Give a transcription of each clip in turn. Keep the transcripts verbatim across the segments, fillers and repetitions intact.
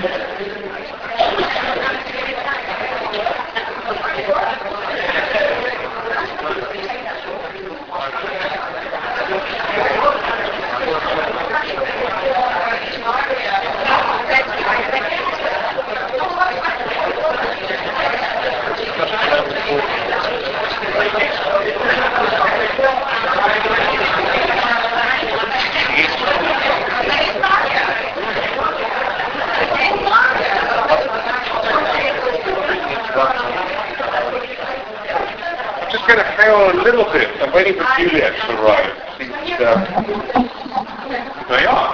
Just going to hang on a little bit. I'm waiting for Juliet to arrive. She's, uh, there you are.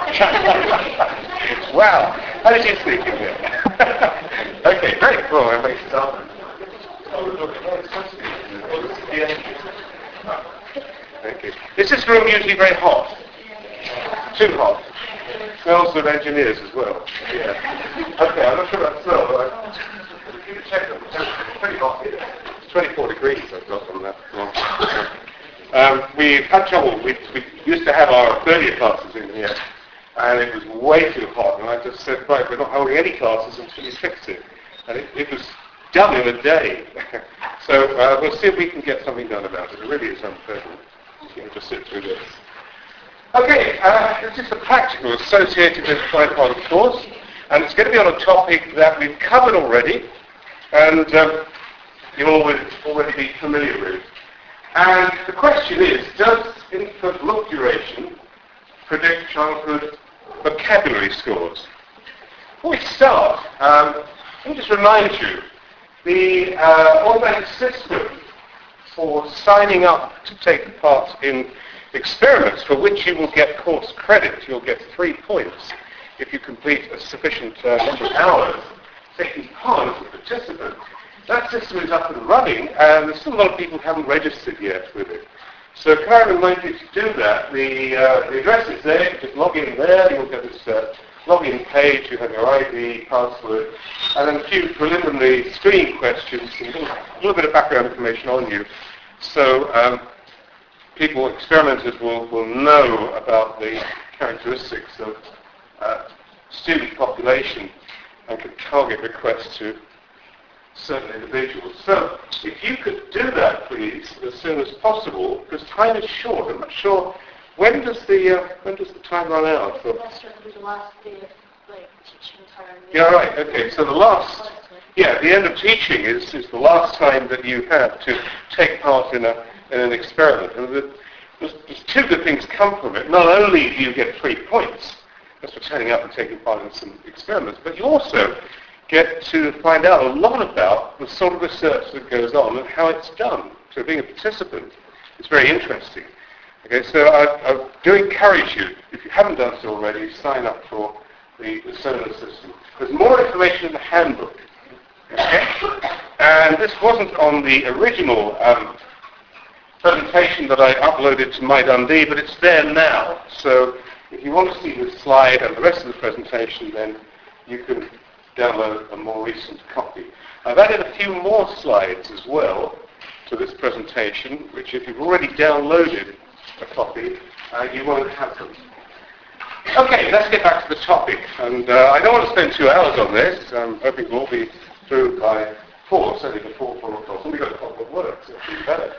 Wow. How did you sneak in here? Okay, great. Cool. Everybody start. Okay. Is this room usually very hot? Too hot. Smells of engineers as well. Yeah. Okay, I'm not sure about smell, but I, you can check them. It's pretty hot here. It's twenty-four degrees I've got on that one. Um, we've had trouble. We, we used to have our thirtieth classes in here, and it was way too hot. And I just said, right, we're not holding any classes until you fix it. And it, it was done in a day. So uh, we'll see if we can get something done about it. It really is unpleasant. You can just sit through this. Okay, uh, this is a practical associated with tripod, of course, and it's going to be on a topic that we've covered already, and um, you'll already, already be familiar with. And the question is, does infant look duration predict childhood vocabulary scores? Before we start, um, let me just remind you, the uh, automatic system for signing up to take part in experiments for which you will get course credit, you'll get three points if you complete a sufficient uh, number of hours taking part as a participant. That system is up and running, and there's still a lot of people who haven't registered yet with it. So can I remind you to do that? The, uh, the address is there. You just log in there. You'll get this uh, login page. You have your I D, password, and then a few preliminary screening questions, and a little, a little bit of background information on you. So um, people, experimenters, will, will know about the characteristics of uh, student population and can target requests to certain individuals. So if you could do that, please, as soon as possible, because time is short. I'm not sure, when does the uh, when does the time run out? For... Last year will be the last day of like, teaching time. Yeah, right, okay. So the last, yeah, the end of teaching is, is the last time that you have to take part in, a, in an experiment. And the, there's, there's two good things come from it. Not only do you get three points, that's for turning up and taking part in some experiments, but you also get to find out a lot about the sort of research that goes on and how it's done. So being a participant is very interesting. Okay, so I, I do encourage you, if you haven't done so already, sign up for the, the solar system. There's more information in the handbook. Okay? And this wasn't on the original um, presentation that I uploaded to MyDundee, but it's there now. So if you want to see the slide and the rest of the presentation, then you can download a more recent copy. I've added a few more slides as well to this presentation, which if you've already downloaded a copy, uh, you won't have them. Okay, let's get back to the topic. And uh, I don't want to spend two hours on this. I'm hoping we'll be through by four, certainly before four o'clock. And we've got a couple of works, so it'll be better.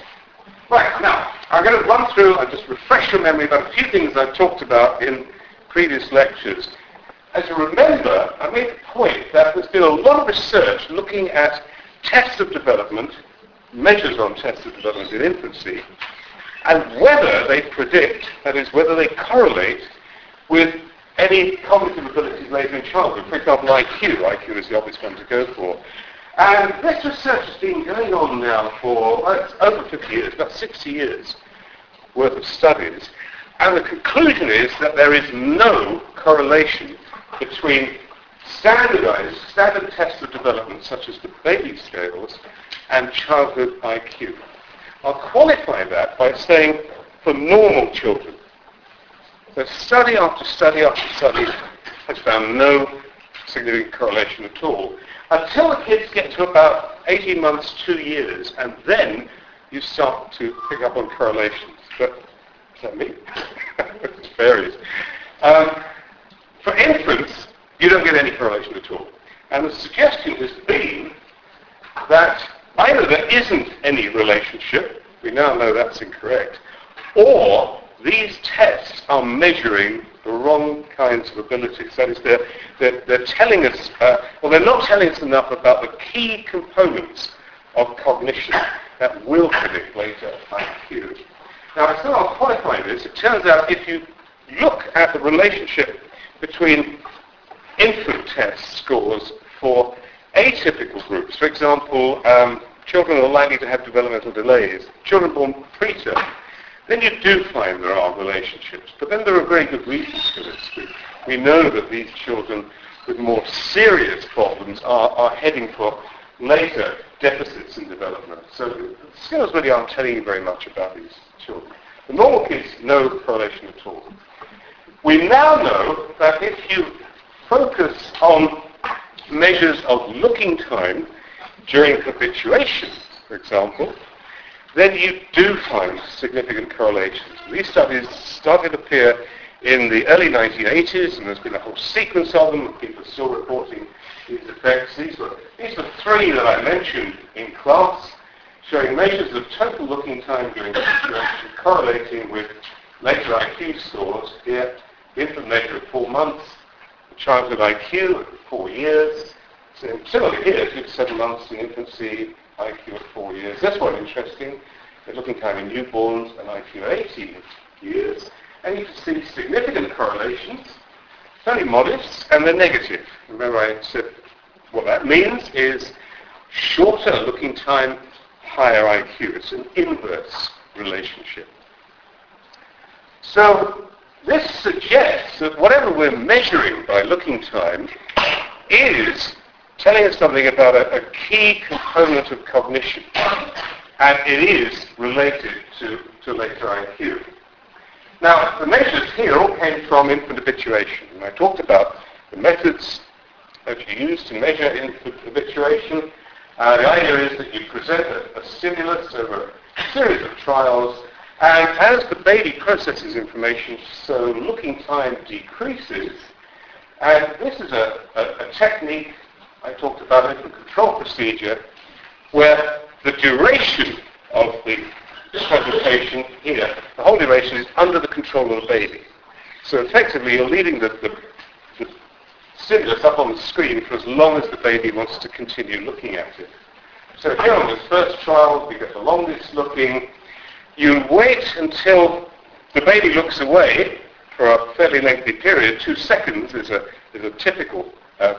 Right, now, I'm going to run through and just refresh your memory about a few things I've talked about in previous lectures. As you remember, I made the point that there's been a lot of research looking at tests of development, measures on tests of development in infancy, and whether they predict, that is, whether they correlate with any cognitive abilities later in childhood. For example, I Q. I Q is the obvious one to go for. And this research has been going on now for well, it's over fifty years, about sixty years worth of studies. And the conclusion is that there is no correlation between standardized, standard tests of development, such as the Bailey scales, and childhood I Q. I'll qualify that by saying for normal children. So study after study after study has found no significant correlation at all, until the kids get to about eighteen months, two years, and then you start to pick up on correlations. But is that me? It varies. Um, For infants, you don't get any correlation at all. And the suggestion has been that either there isn't any relationship, we now know that's incorrect, or these tests are measuring the wrong kinds of abilities. That is, they're, they're, they're telling us, uh, well, they're not telling us enough about the key components of cognition that will predict later I Q. Now, I still I'll qualify this. It turns out if you look at the relationship between infant test scores for atypical groups, for example, um, children are likely to have developmental delays, children born preterm, then you do find there are relationships. But then there are very good reasons for this. We, we know that these children with more serious problems are, are heading for later deficits in development. So the skills really aren't telling you very much about these children. The normal kids, no correlation at all. We now know that if you focus on measures of looking time during habituation, for example, then you do find significant correlations. These studies started to appear in the early nineteen eighties, and there's been a whole sequence of them, and people are still reporting these effects. These were, these were three that I mentioned in class, showing measures of total looking time during habituation correlating with later I Q scores. Here, infant measure at four months, childhood I Q at four years. So similarly here, two to seven months in infancy, I Q at four years. That's quite interesting. They're looking time in newborns and I Q at eighteen years. And you can see significant correlations, fairly modest, and they're negative. Remember I said what that means is shorter looking time, higher I Q. It's an inverse relationship. So this suggests that whatever we're measuring by looking time is telling us something about a, a key component of cognition, and it is related to, to later I Q. Now, the measures here all came from infant habituation, and I talked about the methods that you use to measure infant habituation. Uh, the idea is that you present a, a stimulus over a series of trials, and as the baby processes information, so looking time decreases, and this is a, a, a technique I talked about in the control procedure, where the duration of the presentation here, the whole duration is under the control of the baby. So effectively you're leaving the, the, the stimulus up on the screen for as long as the baby wants to continue looking at it. So here on this first trial, we get the longest looking. You wait until the baby looks away for a fairly lengthy period. Two seconds is a, is a typical uh,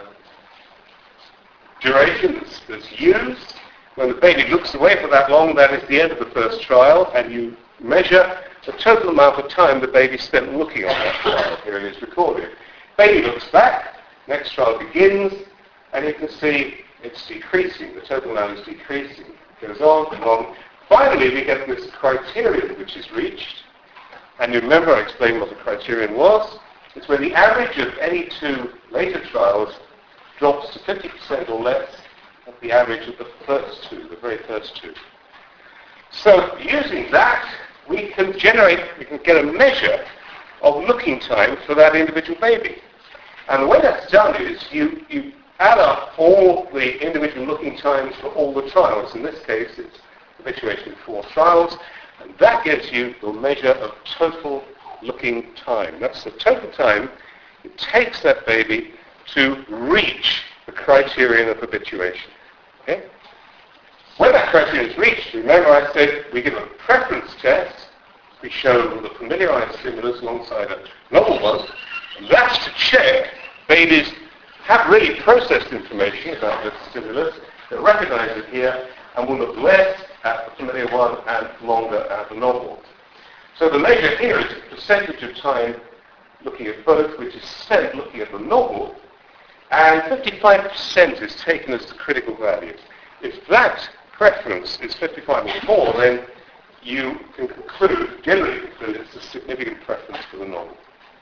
duration that's, that's used. When the baby looks away for that long, that is the end of the first trial, and you measure the total amount of time the baby spent looking on that trial. Here it is recorded. Baby looks back, next trial begins, and you can see it's decreasing. The total amount is decreasing. It goes on and on. Finally, we get this criterion which is reached, and you remember I explained what the criterion was. It's when the average of any two later trials drops to fifty percent or less of the average of the first two, the very first two. So using that, we can generate, we can get a measure of looking time for that individual baby. And the way that's done is you, you add up all the individual looking times for all the trials. In this case, it's habituation four trials, and that gives you the measure of total looking time. That's the total time it takes that baby to reach the criterion of habituation. Okay? When that criterion is reached, remember I said we give a preference test. We show the familiarized stimulus alongside a novel one. And that's to check babies have really processed information about the stimulus. They recognize it here and will look less at the familiar one and longer at the novel. So the measure here is the percentage of time looking at both, which is spent looking at the novel, and fifty-five percent is taken as the critical value. If that preference is fifty-five or more, then you can conclude, generally conclude, it's a significant preference for the novel.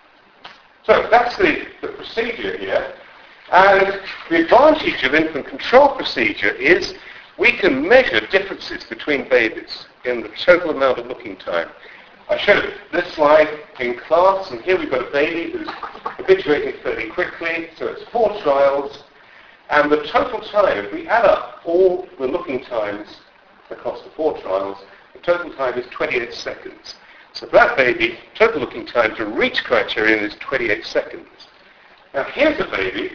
So that's the, the procedure here. And the advantage of infant control procedure is we can measure differences between babies in the total amount of looking time. I showed this slide in class, and here we've got a baby who's habituating fairly quickly, so it's four trials, and the total time, if we add up all the looking times across the four trials, the total time is twenty-eight seconds. So for that baby, total looking time to reach criterion is twenty-eight seconds. Now here's a baby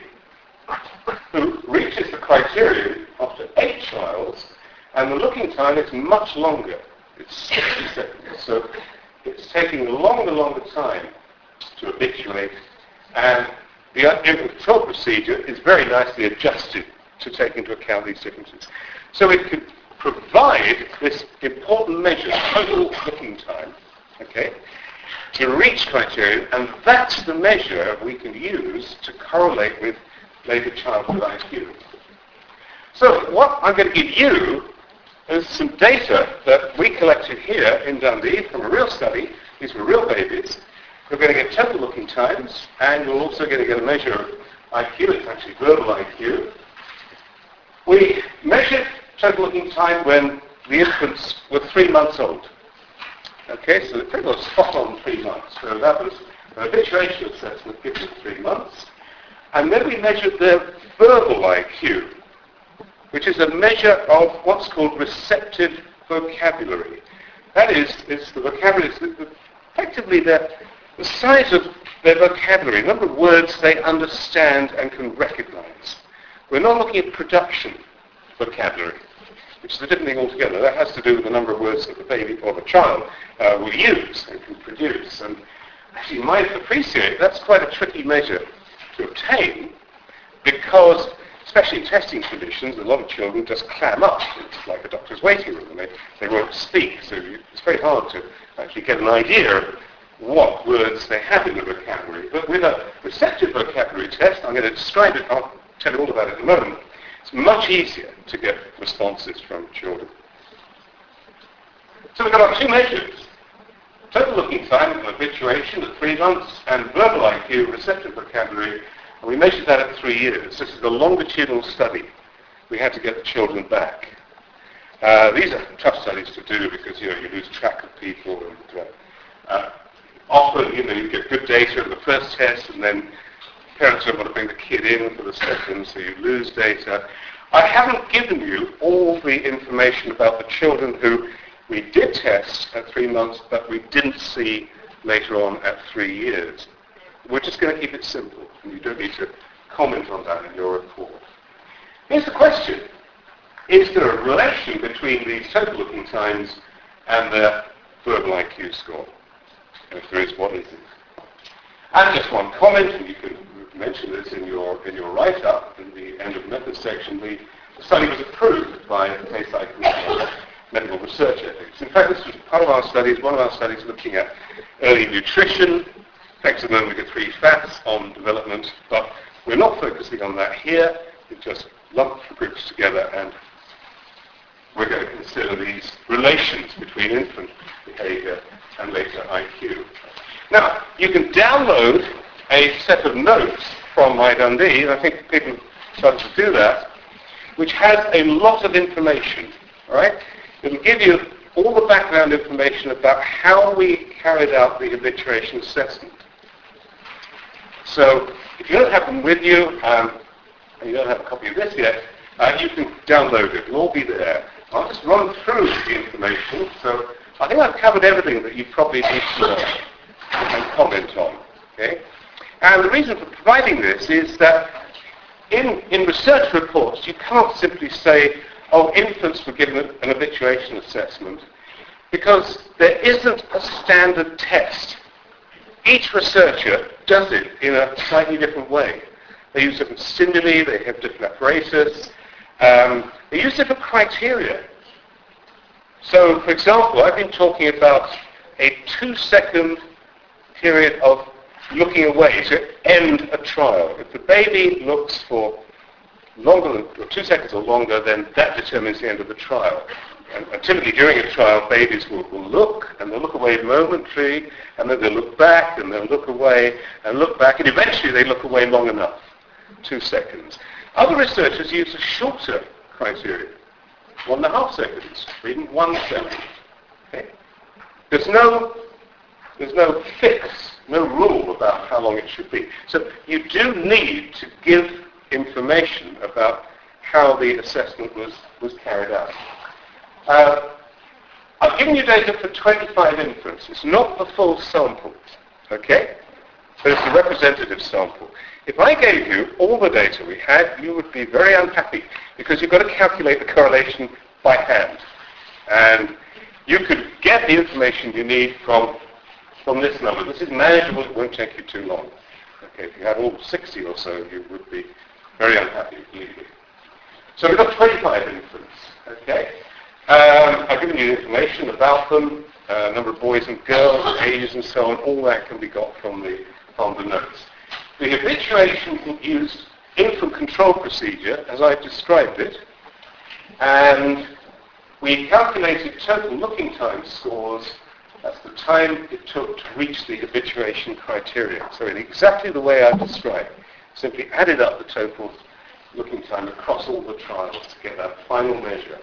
who reaches the criterion after eight trials, and the looking time is much longer. It's sixty seconds. So it's taking a longer, longer time to habituate, and the infant control procedure is very nicely adjusted to take into account these differences. So it could provide this important measure, total looking time, okay, to reach criterion, and that's the measure we can use to correlate with later childhood I Q. So what I'm going to give you is some data that we collected here in Dundee from a real study. These were real babies. We're going to get total looking times, and we're also going to get a measure of I Q. It's actually verbal I Q. We measured total looking time when the infants were three months old. Okay, so they're pretty well spot on three months. So that was an habituation assessment given at three months. And then we measured their verbal I Q, which is a measure of what's called receptive vocabulary. That is, it's the vocabulary, it's the, effectively the, the size of their vocabulary, the number of words they understand and can recognize. We're not looking at production vocabulary, which is a different thing altogether. That has to do with the number of words that the baby or the child uh, will use and can produce. And actually, you might appreciate that's quite a tricky measure to obtain, because especially in testing conditions, a lot of children just clam up. It's like a doctor's waiting room, and they, they won't speak. So you, it's very hard to actually get an idea of what words they have in the vocabulary. But with a receptive vocabulary test, I'm going to describe it, I'll tell you all about it in a moment, it's much easier to get responses from children. So we've got our two measures. Total looking time of habituation at three months, and verbal I Q, receptive vocabulary. And we measured that at three years. This is a longitudinal study. We had to get the children back. Uh, these are tough studies to do because, you know, you lose track of people. And, uh, uh, often, you know, you get good data in the first test, and then parents don't want to bring the kid in for the second, so you lose data. I haven't given you all the information about the children who we did test at three months, but we didn't see later on at three years. We're just going to keep it simple, and you don't need to comment on that in your report. Here's the question. Is there a relation between these total looking times and their verbal I Q score? And if there is, what is it? And just one comment, and you can mention this in your in your write-up in the end of method section. The study was approved by the case I call medical research ethics. In fact, this was part of our studies, one of our studies looking at early nutrition, effects of omega three fats on development, but we're not focusing on that here. We've just lumped the groups together, and we're going to consider these relations between infant behavior and later I Q. Now, you can download a set of notes from my Dundee, and I think people started to do that, which has a lot of information, all right? It'll give you all the background information about how we carried out the habituation assessment. So if you don't have them with you, um, and you don't have a copy of this yet, uh, you can download it. It'll all be there. I'll just run through the information. So I think I've covered everything that you probably need to know and comment on. Okay? And the reason for providing this is that in, in research reports, you can't simply say, oh, infants were given an habituation assessment, because there isn't a standard test. Each researcher does it in a slightly different way. They use different stimuli, they have different apparatus, um, they use different criteria. So, for example, I've been talking about a two-second period of looking away to end a trial. If the baby looks for longer than or two seconds or longer, then that determines the end of the trial. And, and typically during a trial, babies will, will look, and they'll look away momentarily, and then they'll look back, and they'll look away, and look back, and eventually they look away long enough, two seconds. Other researchers use a shorter criteria, one and a half seconds, or even one second. Okay? There's no There's no fix, no rule about how long it should be. So you do need to give information about how the assessment was, was carried out. Uh, I've given you data for twenty-five infants. It's not the full sample, okay? But it's a representative sample. If I gave you all the data we had, you would be very unhappy because you've got to calculate the correlation by hand. And you could get the information you need from, from this number. This is manageable. It won't take you too long. Okay, if you had all sixty or so, you would be very unhappy, believe me. So we've got twenty-five infants, okay? Um, I've given you information about them, uh, number of boys and girls, ages and so on. All that can be got from the, from the notes. The habituation used infant control procedure, as I've described it, and we calculated total looking time scores. That's the time it took to reach the habituation criteria. So in exactly the way I've described, simply added up the total looking time across all the trials to get that final measure.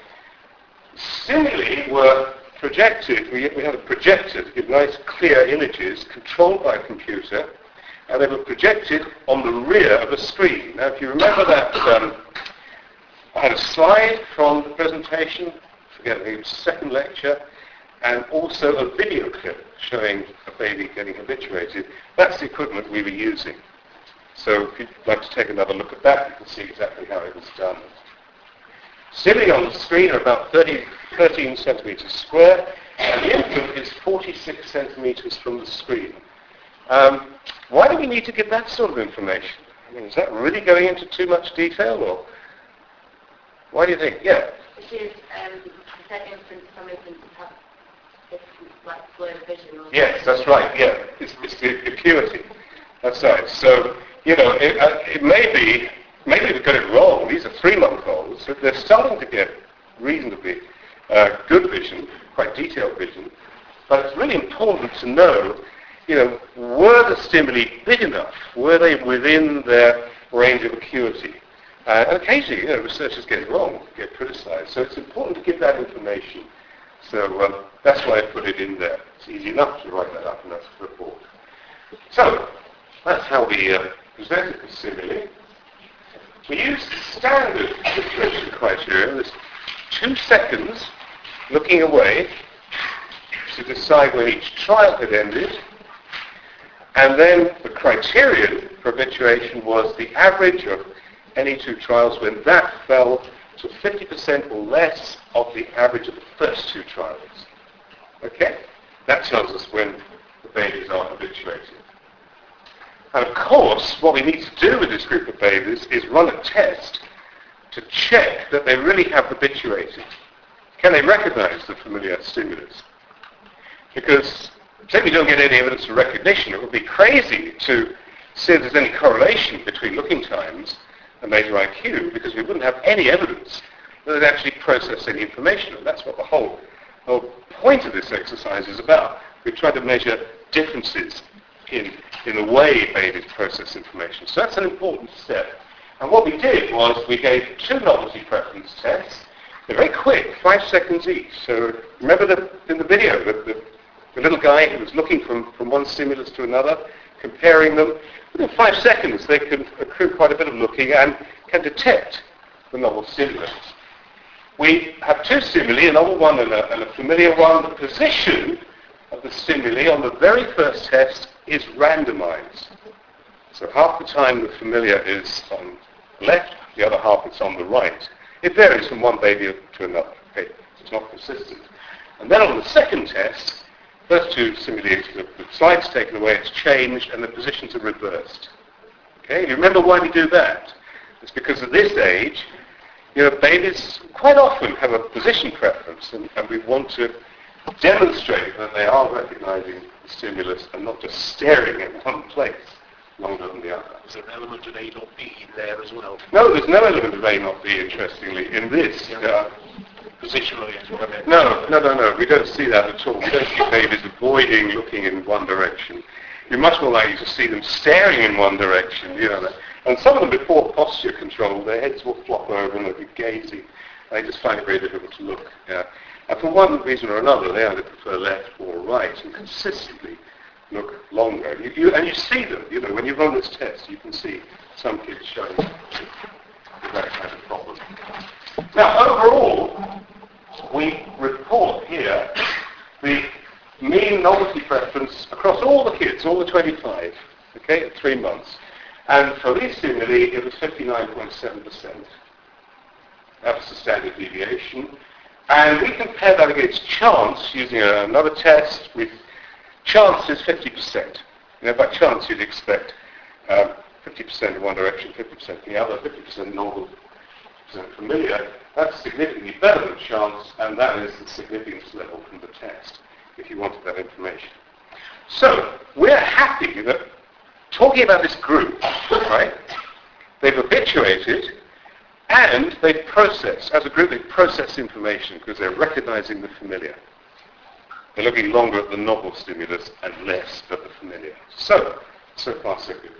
Stimuli were projected, we, we had a projector to give nice clear images controlled by a computer, and they were projected on the rear of a screen. Now if you remember that, um, I had a slide from the presentation, forget the second lecture, and also a video clip showing a baby getting habituated. That's the equipment we were using. So if you'd like to take another look at that, you can see exactly how it was done. Stimuli on the screen are about thirty, thirteen centimetres square, and the infant is forty-six centimetres from the screen. Um, why do we need to give that sort of information? I mean, is that really going into too much detail, or why do you think? Yeah. Because um, that infants, some infants have different, like blurred vision. Or Yes, that's right. Yeah, it's, it's the acuity. That's right. So you know, it, uh, it may be. Maybe we got it wrong. These are three-month-olds. They're starting to get reasonably uh, good vision, quite detailed vision. But it's really important to know, you know, were the stimuli big enough? Were they within their range of acuity? Uh, and occasionally, you know, researchers get it wrong, get criticized. So it's important to give that information. So um, that's why I put it in there. It's easy enough to write that up in that report. So that's how we uh, presented the stimuli. We used standard filtration criteria. There's two seconds looking away to decide when each trial had ended. And then the criterion for habituation was the average of any two trials when that fell to fifty percent or less of the average of the first two trials. Okay? That tells us when the babies are habituated. And of course, what we need to do with this group of babies is run a test to check that they really have habituated. Can they recognize the familiar stimulus? Because say we don't get any evidence of recognition, it would be crazy to see if there's any correlation between looking times and major I Q, because we wouldn't have any evidence that it actually processed any information. And that's what the whole, whole point of this exercise is about. We try to measure differences in, in the way babies process information. So that's an important step. And what we did was we gave two novelty preference tests. They're very quick, five seconds each. So remember the, in the video, the, the, the little guy who was looking from, from one stimulus to another, comparing them. Within five seconds they can accrue quite a bit of looking and can detect the novel stimulus. We have two stimuli, a novel one and a, and a familiar one. The position of the stimuli on the very first test is randomized. So half the time the familiar is on the left, the other half is on the right. It varies from one baby to another. Okay? It's not consistent. And then on the second test, first two stimuli, the, the slide's taken away, it's changed, and the positions are reversed. Okay? You remember why we do that? It's because at this age, you know, babies quite often have a position preference, and, and we want to demonstrate that they are recognizing the stimulus and not just staring at one place longer than the other. Is there an element of A not B in there as well? No, there's no element of A not B, interestingly, in this. Yeah. Uh, Positionally, is what I meant. no, no, no, no. We don't see that at all. We don't see babies avoiding looking in one direction. You're much more likely to see them staring in one direction, you know. And some of them, before posture control, their heads will flop over and they'll be gazing. They just find it very difficult to look. Yeah. And for one reason or another, they either prefer left or right and consistently look longer. You, you, and you see them, you know, when you run this test, you can see some kids showing that kind of problem. Now, overall, we report here the mean novelty preference across all the kids, all the twenty-five, okay, at three months. And for these stimuli, it was fifty-nine point seven percent. That was the standard deviation. And we compare that against chance using another test. With chance is fifty percent. You know, by chance you'd expect um, fifty percent in one direction, fifty percent in the other, fifty percent novel, fifty percent familiar. That's significantly better than chance, and that is the significance level from the test, if you wanted that information. So, we're happy that talking about this group, right, they've habituated and they've processed, as a group they've processed information because they're recognizing the familiar. They're looking longer at the novel stimulus and less at the familiar. So, so far so good.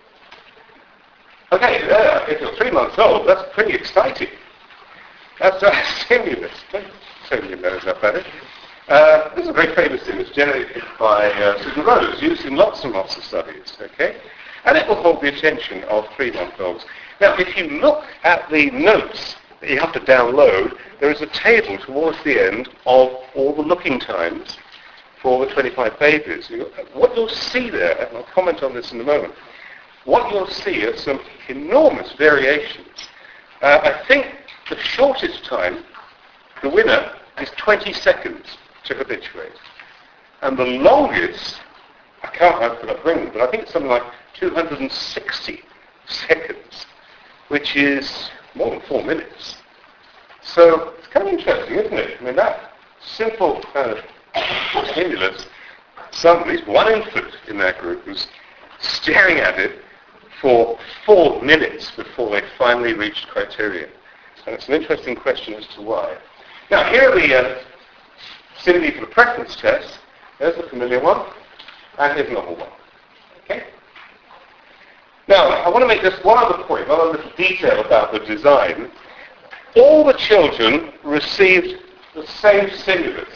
Okay, there, if you're three months old, that's pretty exciting. That's a stimulus. Don't turn your nose up at it. Uh, this is a very famous image generated by uh, Susan Rose, used in lots and lots of studies, okay? And it will hold the attention of three-month-olds. Now, if you look at the notes that you have to download, there is a table towards the end of all the looking times for the twenty-five babies. You, what you'll see there, and I'll comment on this in a moment, what you'll see are some enormous variations. Uh, I think the shortest time, the winner, is twenty seconds to habituate. And the longest, I can't I forgot to bring them, but I think it's something like two hundred sixty seconds, which is more than four minutes. So it's kind of interesting, isn't it? I mean, that simple kind of stimulus, some, at least one infant in that group was staring at it for four minutes before they finally reached criterion. And it's an interesting question as to why. Now, here are the uh, stimuli for the preference test. There's the familiar one, and here's another one. Okay? Now, I want to make just one other point, one other little detail about the design. All the children received the same stimulus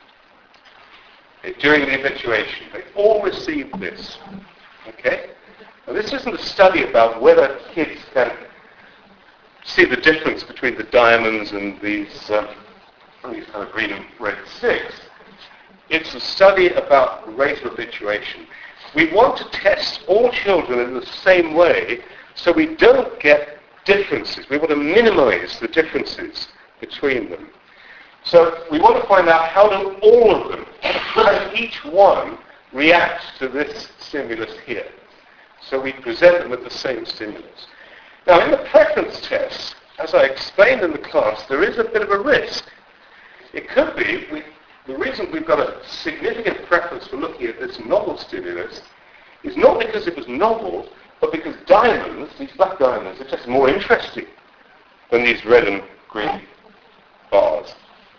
during the habituation. They all received this. Okay? Now, this isn't a study about whether kids can see the difference between the diamonds and these, um, these kind of green and red sticks. It's a study about the rate of habituation. We want to test all children in the same way so we don't get differences. We want to minimize the differences between them. So we want to find out how do all of them, how does each one react to this stimulus here. So we present them with the same stimulus. Now, in the preference test, as I explained in the class, there is a bit of a risk. It could be, we, the reason we've got a significant preference for looking at this novel stimulus is not because it was novel, but because diamonds, these black diamonds, are just more interesting than these red and green bars.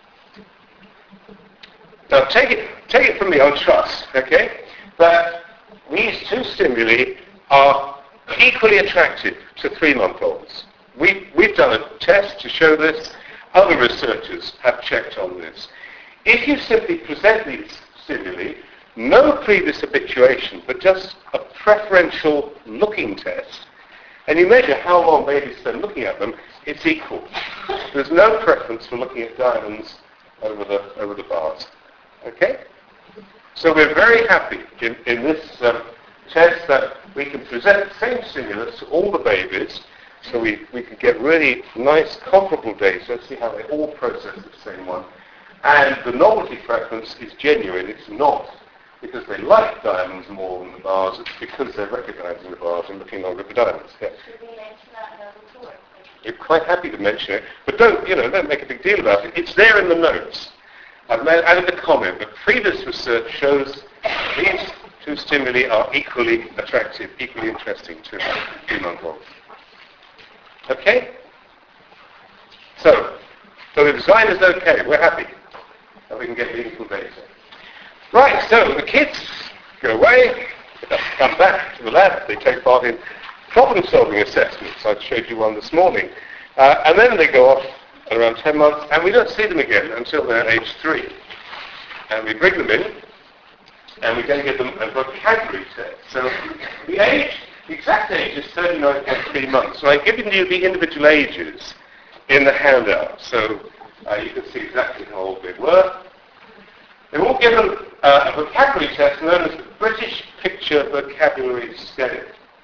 Now, take it, take it from me on trust, okay, that these two stimuli are equally attractive to three-month-olds. We, we've done a test to show this. Other researchers have checked on this. If you simply present these stimuli, no previous habituation, but just a preferential looking test, and you measure how long babies spend looking at them, it's equal. There's no preference for looking at diamonds over the, over the bars. Okay? So we're very happy in, in this um, test that we can present the same stimulus to all the babies, so we, we can get really nice comparable data, see how they all process the same one. And the novelty preference is genuine. It's not because they like diamonds more than the bars, it's because they're recognizing the bars and looking longer at the diamonds. Yeah. Should we mention that in the report? You're quite happy to mention it, but don't, you know, don't make a big deal about it. It's there in the notes. I've made, added a comment, but previous research shows these two stimuli are equally attractive, equally interesting to three-month-olds. Okay? So, so the design is okay. We're happy that we can get meaningful data. Right, so the kids go away, they come back to the lab, they take part in problem-solving assessments. I showed you one this morning. Uh, and then they go off at around ten months, and we don't see them again until they're age three. And we bring them in, and we're going to give them a vocabulary test. So the age, the exact age is thirty-nine point three months. So I've given you the individual ages in the handout, so uh, you can see exactly how old they were. They were all given uh, a vocabulary test known as the British Picture Vocabulary Scale.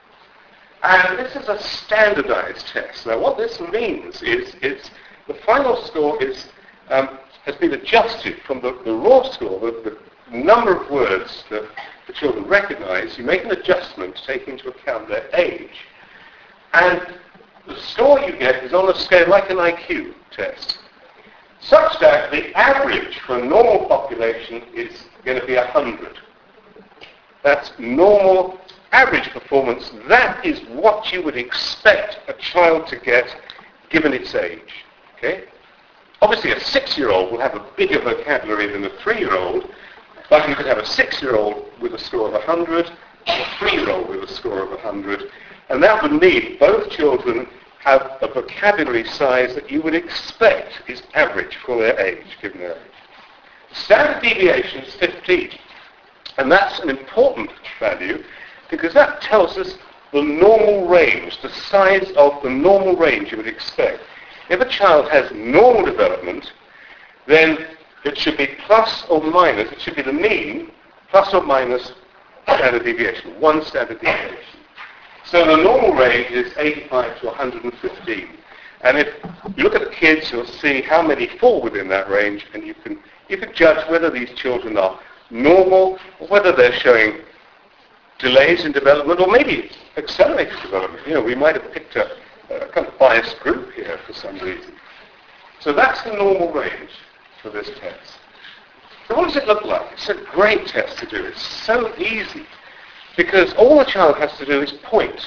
And this is a standardized test. Now what this means is it's, the final score is, um, has been adjusted from the, the raw score, the, the number of words that the children recognize. You make an adjustment to take into account their age. And the score you get is on a scale like an I Q test, such that the average for a normal population is going to be one hundred. That's normal average performance. That is what you would expect a child to get given its age. Okay? Obviously a six-year-old will have a bigger vocabulary than a three-year-old, but you could have a six-year-old with a score of one hundred, or a three-year-old with a score of one hundred, and that would mean both children have a vocabulary size that you would expect is average for their age, given their age. Standard deviation is fifteen, and that's an important value because that tells us the normal range, the size of the normal range you would expect. If a child has normal development, then it should be plus or minus, it should be the mean, plus or minus standard deviation, one standard deviation. So the normal range is eighty-five to one hundred fifteen. And if you look at the kids, you'll see how many fall within that range, and you can, you can judge whether these children are normal, or whether they're showing delays in development, or maybe accelerated development. You know, we might have picked a, a kind of biased group here for some reason. So that's the normal range for this test. So what does it look like? It's a great test to do. It's so easy, because all the child has to do is point.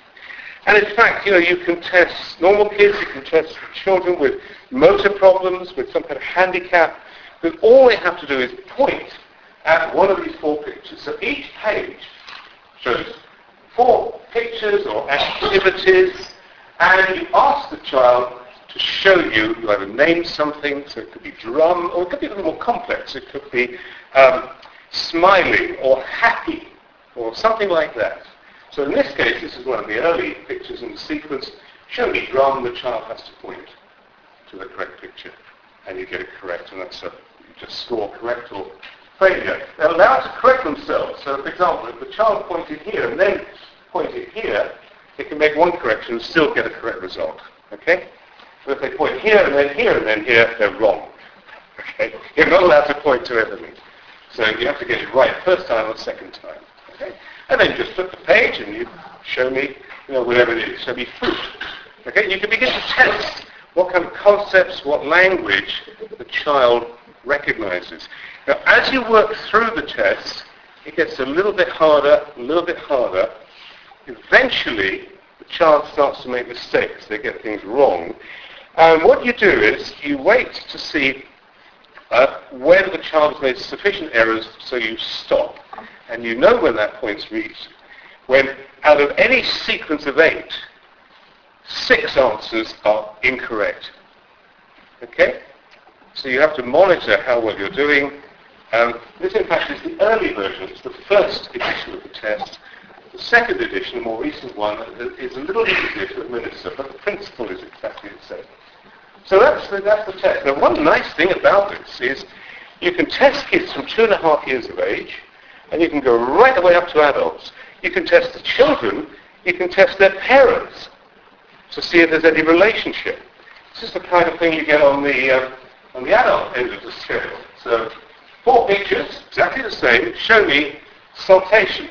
And in fact, you know, you can test normal kids, you can test children with motor problems, with some kind of handicap, but all they have to do is point at one of these four pictures. So each page shows four pictures or activities, and you ask the child to show you, you either name something, so it could be drum, or it could be a little more complex. It could be um, smiling or happy or something like that. So in this case, this is one of the early pictures in the sequence. Show me drum, the child has to point to the correct picture, and you get it correct, and that's a, you just score correct or failure. They're allowed to correct themselves. So for example, if the child pointed here and then pointed here, they can make one correction and still get a correct result. Okay? But if they point here and then here and then here, they're wrong. Okay? You're not allowed to point to everything. So you have to get it right first time or second time. Okay? And then just flip the page and you show me, you know, whatever it is. Show me fruit. Okay? You can begin to test what kind of concepts, what language the child recognizes. Now, as you work through the test, it gets a little bit harder, a little bit harder. Eventually, the child starts to make mistakes. They get things wrong. And what you do is you wait to see uh, when the child has made sufficient errors, so you stop. And you know when that point's reached, when out of any sequence of eight, six answers are incorrect. Okay? So you have to monitor how well you're doing. Um, this, in fact, is the early version. It's the first edition of the test. The second edition, the more recent one, is a little easier to administer, but the principle is exactly the same. So that's the, that's the test. Now, one nice thing about this is you can test kids from two and a half years of age, and you can go right the way up to adults. You can test the children. You can test their parents to see if there's any relationship. This is the kind of thing you get on the uh, on the adult end of the scale. So, four pictures, exactly the same. Show me saltation.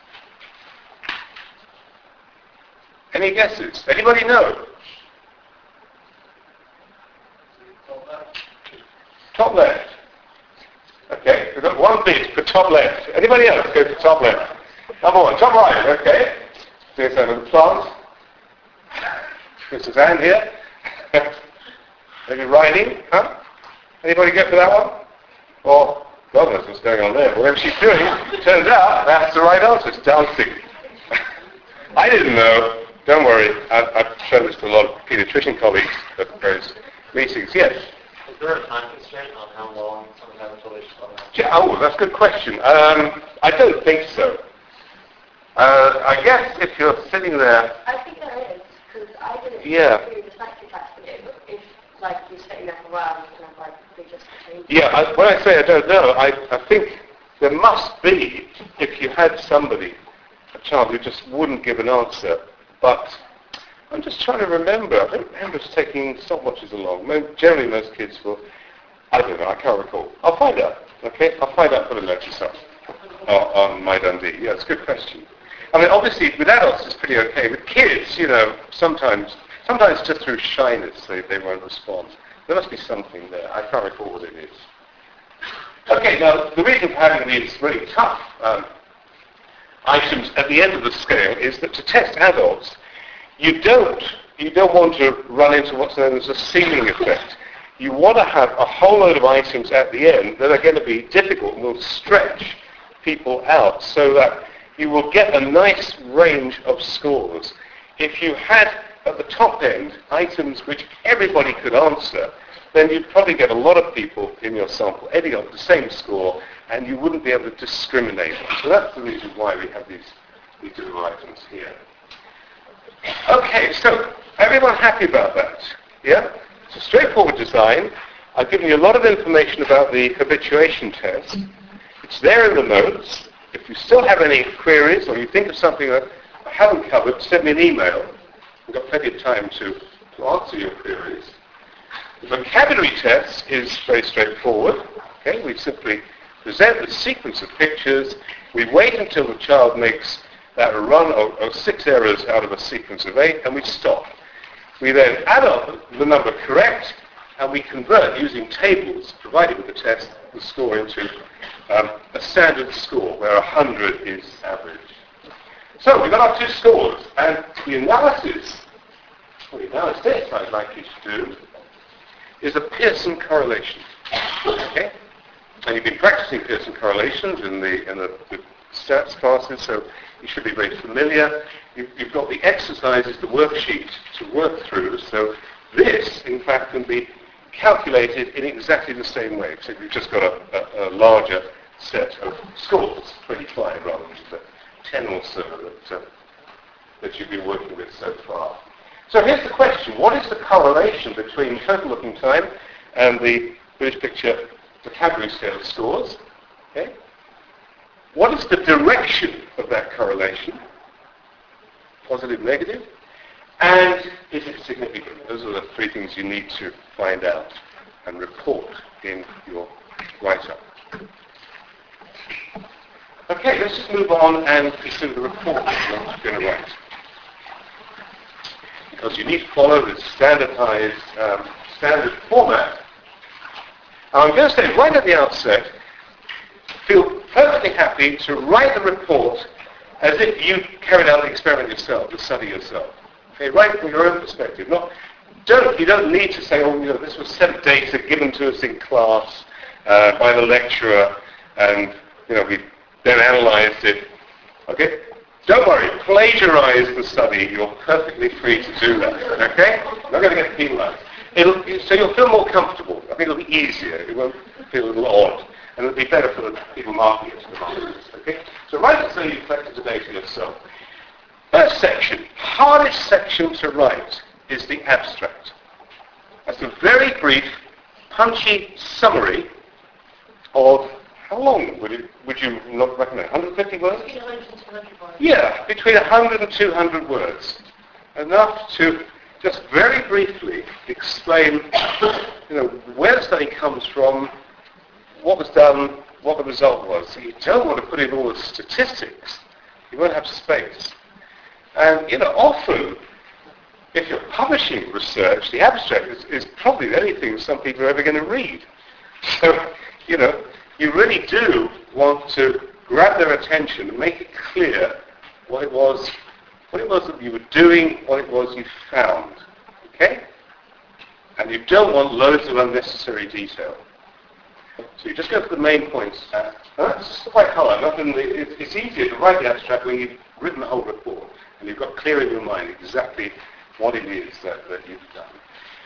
Any guesses? Anybody know? Top left. Okay, we've got one bit for top left. Anybody else go for top left? Number one, top right, okay. There's another plant. Missus Ann here. Maybe riding, huh? Anybody go for that one? Or, God knows what's going on there. Whatever she's doing, turns out that's the right answer. It's dancing. I didn't know. Don't worry. I've, I've shown this to a lot of pediatrician colleagues, but there's meetings. Yes? Is there a time constraint on how long someone has until they start? Yeah, oh, that's a good question. Um, I don't think so. Uh, I guess if you're sitting there... I think there is, because I didn't Yeah. do the slightly test with it, but if, like, you're sitting there for a while, you can have, like, they just change. Yeah, I, when I say I don't know, I, I think there must be, if you had somebody, a child who just wouldn't give an answer, but I'm just trying to remember. I don't remember us taking stopwatches along. Mo- Generally, most kids will, I don't know, I can't recall. I'll find out, okay? I'll find out for the note yourself on, on My Dundee. Yeah, it's a good question. I mean, obviously, with adults, it's pretty okay. With kids, you know, sometimes, sometimes just through shyness, they, they won't respond. There must be something there. I can't recall what it is. Okay, now, the reason for having these really tough um, items at the end of the scale is that to test adults, you don't, you don't want to run into what's known as a ceiling effect. You want to have a whole load of items at the end that are going to be difficult and will stretch people out so that you will get a nice range of scores. If you had at the top end items which everybody could answer, then you'd probably get a lot of people in your sample ending up with the same score, and you wouldn't be able to discriminate. So that's the reason why we have these, these little items here. Okay, so everyone happy about that? Yeah? It's a straightforward design. I've given you a lot of information about the habituation test. It's there in the notes. If you still have any queries or you think of something that I haven't covered, send me an email. We've got plenty of time to, to answer your queries. The vocabulary test is very straightforward. Okay, we simply present a sequence of pictures. We wait until the child makes that run of, of six errors out of a sequence of eight, and we stop. We then add up the number correct, and we convert using tables provided with the test the score into um, a standard score where one hundred is average. So we've got our two scores, and the analysis, well, the analysis I'd like you to do is a Pearson correlation. Okay? And you've been practicing Pearson correlations in the in the, the stats classes, so you should be very familiar. You've, you've got the exercises, the worksheet to work through, so this, in fact, can be calculated in exactly the same way, except you've just got a, a, a larger set of scores, twenty-five rather than the ten or so that, uh, that you've been working with so far. So here's the question. What is the correlation between total looking time and the British Picture vocabulary scale scores? Okay. What is the direction of that correlation? Positive, negative? And is it significant? Those are the three things you need to find out and report in your write-up. Okay, let's just move on and consider the report that you're going to write. Because you need to follow this standardized, um, standard format. I'm going to say right at the outset, feel perfectly happy to write the report as if you carried out the experiment yourself, the study yourself. Okay, right from your own perspective. Not, don't, you don't need to say, oh, you know, this was set data given to us in class uh, by the lecturer, and you know, we then analyzed it. Okay? Don't worry, plagiarize the study. You're perfectly free to do that. Okay? Not going to get penalized. It'll, so you'll feel more comfortable. I think it'll be easier. It won't feel a little odd. And it'll be better for the people marking it to the markers. Okay? So write it so you've collected the data yourself. First section, hardest section to write is the abstract. That's a very brief, punchy summary of how long would, it, would you not recommend? one hundred fifty words? Between one hundred and two hundred words. Yeah, between one hundred and two hundred words. Enough to just very briefly explain, you know, where the study comes from, what was done, what the result was. So you don't want to put in all the statistics. You won't have space. And, you know, often, if you're publishing research, the abstract is, is probably the only thing some people are ever going to read. So, you know, you really do want to grab their attention and make it clear what it was, what it was that you were doing, what it was you found. Okay? And you don't want loads of unnecessary detail. So you just go for the main points. Uh, that's quite hard. Nothing, it, it's easier to write the abstract when you've written the whole report and you've got clear in your mind exactly what it is that, that you've done.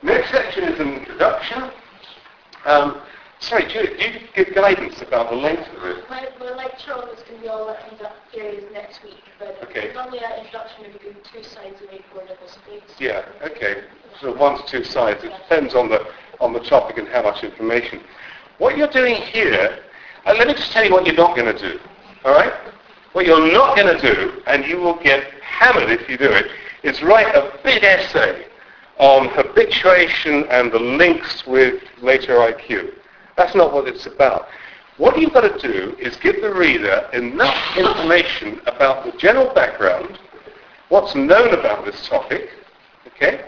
Next section is an introduction. Um, sorry, do you, do you give guidance about the length of it? My, my lecture on is going to be all that in that series next week, but Okay. normally that introduction would be two sides of A four double space. Yeah, okay. So one to two sides. It depends on the on the topic and how much information. What you're doing here, uh, let me just tell you what you're not going to do. All right? What you're not going to do, and you will get hammered if you do it, is write a big essay on habituation and the links with later I Q. That's not what it's about. What you've got to do is give the reader enough information about the general background, what's known about this topic, okay,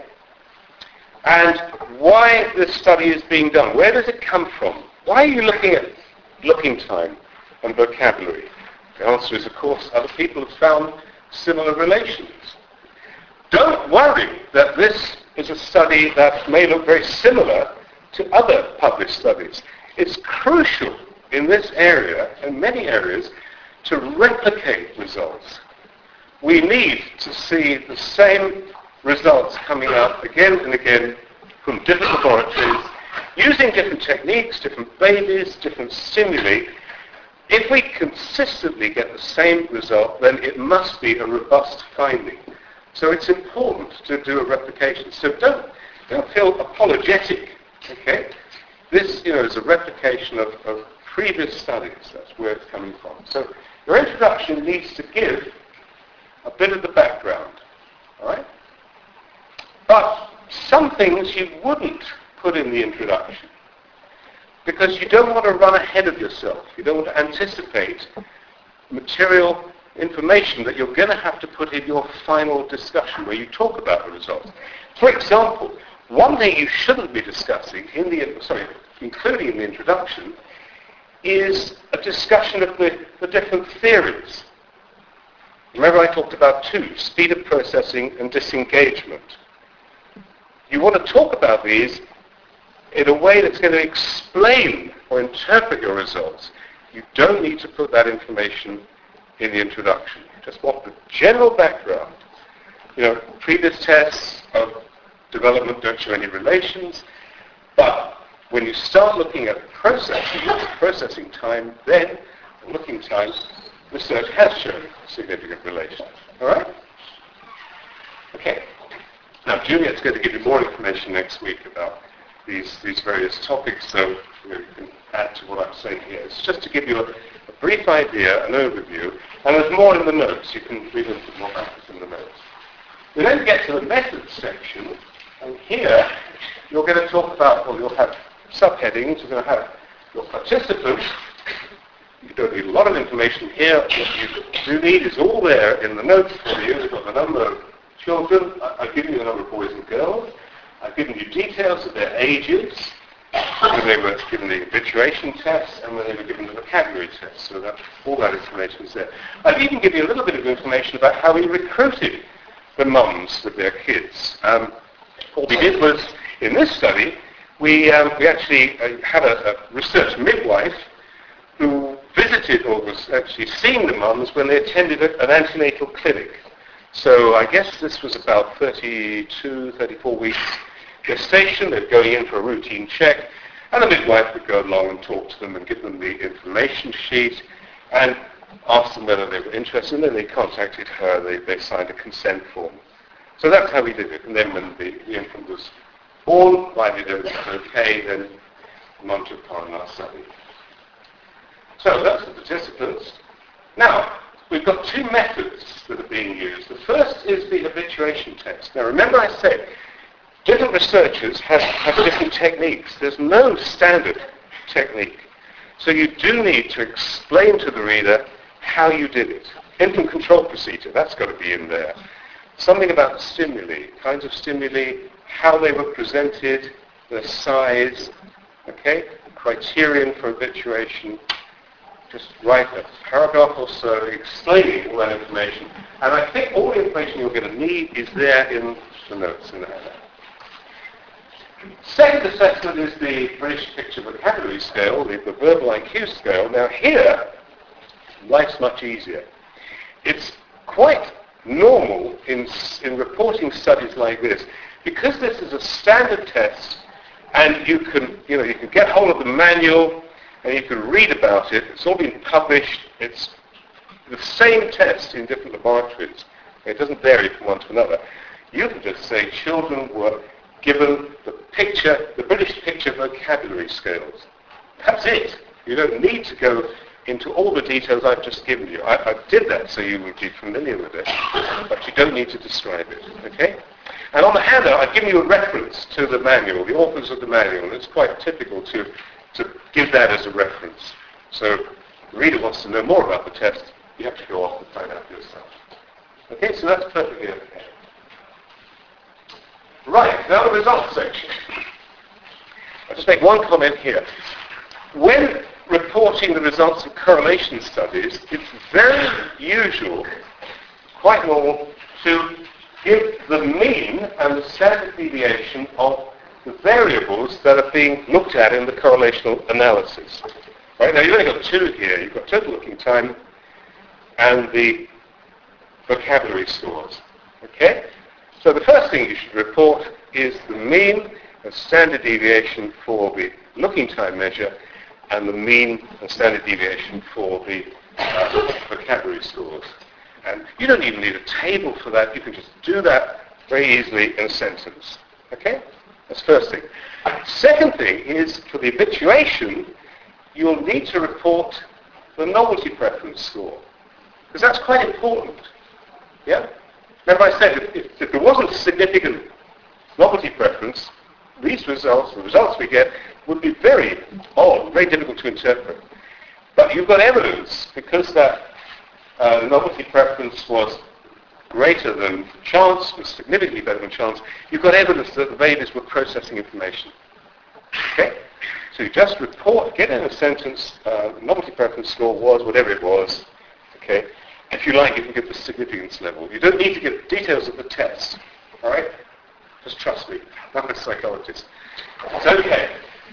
and why this study is being done. Where does it come from? Why are you looking at looking time and vocabulary? The answer is, of course, other people have found similar relations. Don't worry that this is a study that may look very similar to other published studies. It's crucial in this area and many areas to replicate results. We need to see the same results coming out again and again from different laboratories, using different techniques, different babies, different stimuli. If we consistently get the same result, then it must be a robust finding. So it's important to do a replication. So don't, don't feel apologetic, okay? This, you know, is a replication of, of previous studies. That's where it's coming from. So your introduction needs to give a bit of the background, all right? But some things you wouldn't put in the introduction because you don't want to run ahead of yourself. You don't want to anticipate material information that you're going to have to put in your final discussion where you talk about the results. For example, one thing you shouldn't be discussing in the, sorry, including in the introduction, is a discussion of the, the different theories. Remember I talked about two, speed of processing and disengagement. You want to talk about these in a way that's going to explain or interpret your results. You don't need to put that information in the introduction. You just want the general background. You know, previous tests of development don't show any relations, but when you start looking at processing, processing time, then looking time, research has shown significant relations. All right? Okay. Now, Juliet's going to give you more information next week about these, these various topics, so you, know, you can add to what I'm saying here. It's just to give you a, a brief idea, an overview, and there's more in the notes. You can read a little more about this in the notes. We then get to the methods section, and here you're going to talk about, well, you'll have subheadings, you're going to have your participants. You don't need a lot of information here. What you do need is all there in the notes for you. We've got the number of children. I've given you the number of boys and girls. I've given you details of their ages, when they were given the habituation test and when they were given the vocabulary test. So that, all that information is there. I've even given you a little bit of information about how we recruited the mums with their kids. Um, what we did was, in this study, we, um, we actually uh, had a, a research midwife who visited or was actually seeing the mums when they attended a, an antenatal clinic. So I guess this was about thirty-two, thirty-four weeks gestation. They're going in for a routine check, and the midwife would go along and talk to them and give them the information sheet and ask them whether they were interested, and then they contacted her. They, they signed a consent form. So that's how we did it. And then when the, the infant was born, provided everything was okay, then the mum took part in our study. So that's the participants. Now, we've got two methods that are being used. The first is the habituation test. Now, remember I said different researchers have, have different techniques. There's no standard technique. So you do need to explain to the reader how you did it. Infant control procedure, that's got to be in there. Something about the stimuli, kinds of stimuli, how they were presented, their size, okay? Criterion for habituation. Just write a paragraph or so explaining all that information. And I think all the information you're going to need is there in the notes in there. Second assessment is the British Picture Vocabulary Scale, the, the Verbal I Q scale. Now here, life's much easier. It's quite normal in, in reporting studies like this because this is a standard test, and you can, you know, you can get hold of the manual and you can read about it. It's all been published. It's the same test in different laboratories. It doesn't vary from one to another. You can just say children were given the picture, the British Picture Vocabulary Scales. That's it. You don't need to go into all the details I've just given you. I, I did that so you would be familiar with it, but you don't need to describe it, okay? And on the handout, I've given you a reference to the manual, the authors of the manual, and it's quite typical to, to give that as a reference. So if the reader wants to know more about the test, you have to go off and find out for yourself. Okay, so that's perfectly okay. Right, now the results section. I'll just make one comment here. When reporting the results of correlation studies, it's very usual, quite normal, to give the mean and the standard deviation of the variables that are being looked at in the correlational analysis. Right, now you've only got two here. You've got total looking time and the vocabulary scores. Okay? So the first thing you should report is the mean and standard deviation for the looking time measure and the mean and standard deviation for the uh, vocabulary scores. And you don't even need a table for that. You can just do that very easily in a sentence. Okay? That's the first thing. Second thing is, for the habituation, you'll need to report the novelty preference score, because that's quite important. Yeah? Remember I said, if, if, if there wasn't significant novelty preference, these results, the results we get, would be very odd, very difficult to interpret. But you've got evidence, because that uh, novelty preference was greater than chance, was significantly better than chance, you've got evidence that the babies were processing information. Okay? So you just report, get in a sentence, uh, novelty preference score was whatever it was. Okay? If you like, you can give the significance level. You don't need to give details of the test. All right? Just trust me. I'm a psychologist. It's okay.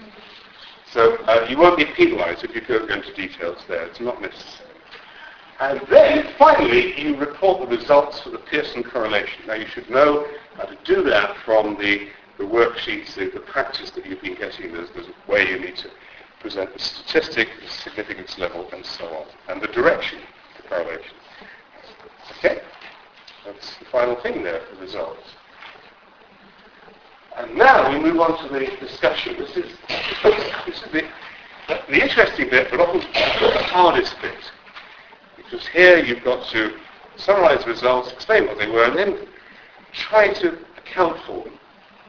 So uh, you won't be penalized if you don't go into details there. It's not necessary. And then, finally, you report the results for the Pearson correlation. Now, you should know how to do that from the, the worksheets, the, the practice that you've been getting. There's, there's a way you need to present the statistic, the significance level, and so on, and the direction of the correlation. Okay? That's the final thing there, the results. And now we move on to the discussion. This is, this is the, the interesting bit, but often the hardest bit. Because here you've got to summarize the results, explain what they were, and then try to account for them.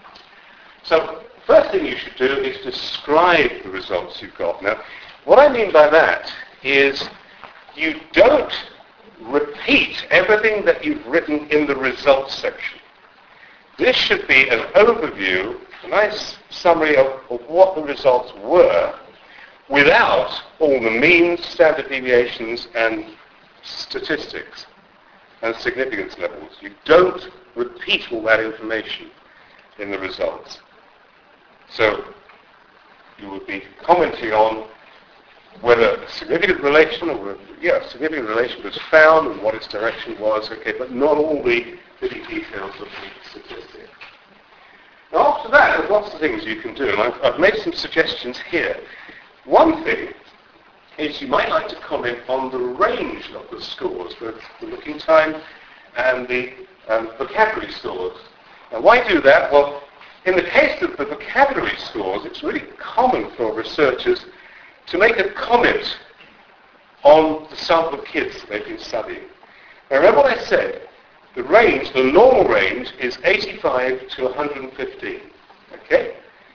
So first thing you should do is describe the results you've got. Now, what I mean by that is you don't repeat everything that you've written in the results section. This should be an overview, a nice summary of, of what the results were, without all the means, standard deviations, and statistics and significance levels. You don't repeat all that information in the results. So you would be commenting on whether a significant relation or yeah, a significant relation was found and what its direction was, okay, but not all the little details of the statistic. Now after that, there's lots of things you can do, and I've, I've made some suggestions here. One thing is you might like to comment on the range of the scores, both the looking time and the um, vocabulary scores. Now why do that? Well, in the case of the vocabulary scores, it's really common for researchers to make a comment on the sample of kids they've been studying. Now remember what I said, the range, the normal range is eighty-five to one hundred fifteen. Okay?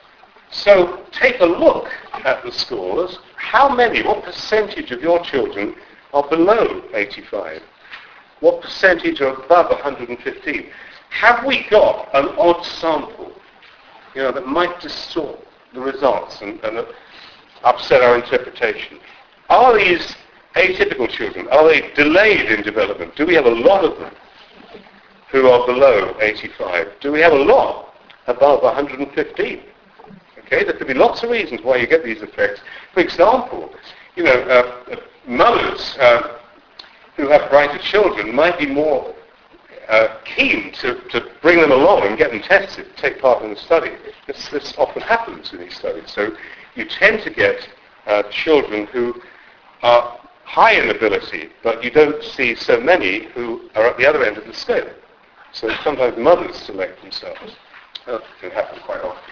So take a look at the scores. How many, what percentage of your children are below eighty-five? What percentage are above one hundred fifteen? Have we got an odd sample, you know, that might distort the results and, and upset our interpretation? Are these atypical children? Are they delayed in development? Do we have a lot of them who are below eighty-five? Do we have a lot above one hundred fifteen? Okay, there could be lots of reasons why you get these effects. For example, you know, uh, mothers uh, who have brighter children might be more uh, keen to, to bring them along and get them tested, take part in the study. This, this often happens in these studies. So you tend to get uh, children who are high in ability, but you don't see so many who are at the other end of the scale. So sometimes mothers select themselves. That can happen quite often.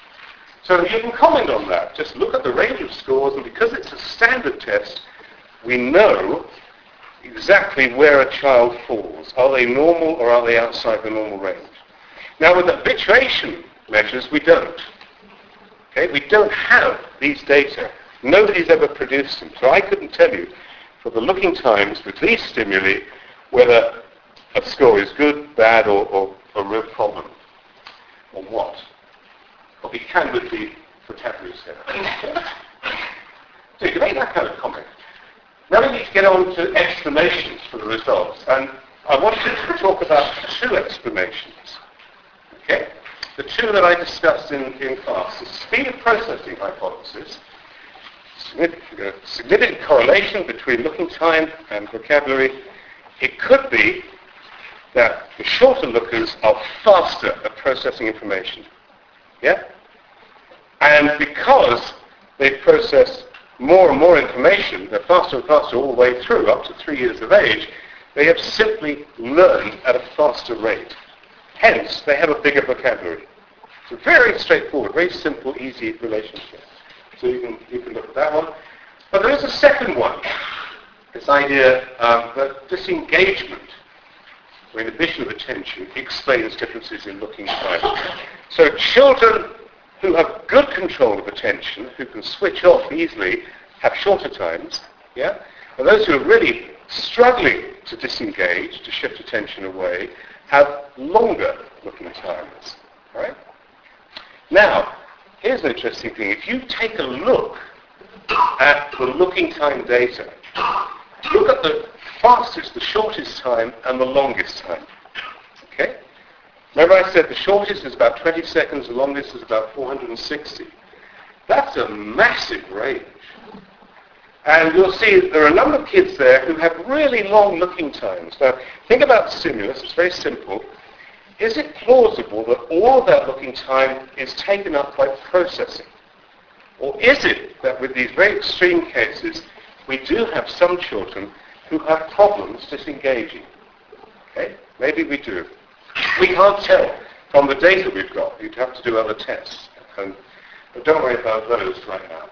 So you can comment on that. Just look at the range of scores, and because it's a standard test, we know exactly where a child falls. Are they normal or are they outside the normal range? Now with habituation measures, we don't. Okay? We don't have these data. Nobody's ever produced them. So I couldn't tell you for the looking times with these stimuli whether a score is good, bad, or, or a real problem. Or what? But we can with the vocabulary set. So you can make that kind of comment. Now we need to get on to explanations for the results. And I wanted to talk about two explanations. Okay? The two that I discussed in, in class. The speed of processing hypothesis, significant, significant correlation between looking time and vocabulary. It could be that the shorter lookers are faster at processing information. Yeah? And because they process more and more information, they're faster and faster all the way through, up to three years of age, they have simply learned at a faster rate. Hence, they have a bigger vocabulary. It's a very straightforward, very simple, easy relationship. So you can, you can look at that one. But there is a second one. This idea um, that disengagement, or inhibition of attention, explains differences in looking time. So children who have good control of attention, who can switch off easily, have shorter times, yeah? And those who are really struggling to disengage, to shift attention away, have longer looking times, right? Now, here's an interesting thing. If you take a look at the looking time data, look at the fastest, the shortest time, and the longest time, okay? Remember I said the shortest is about twenty seconds, the longest is about four hundred sixty. That's a massive range. And you'll see there are a number of kids there who have really long looking times. Now, think about stimulus. It's very simple. Is it plausible that all of that looking time is taken up by processing? Or is it that with these very extreme cases, we do have some children who have problems disengaging? Okay? Maybe we do. We can't tell from the data we've got. You'd have to do other tests. And, but don't worry about those right now.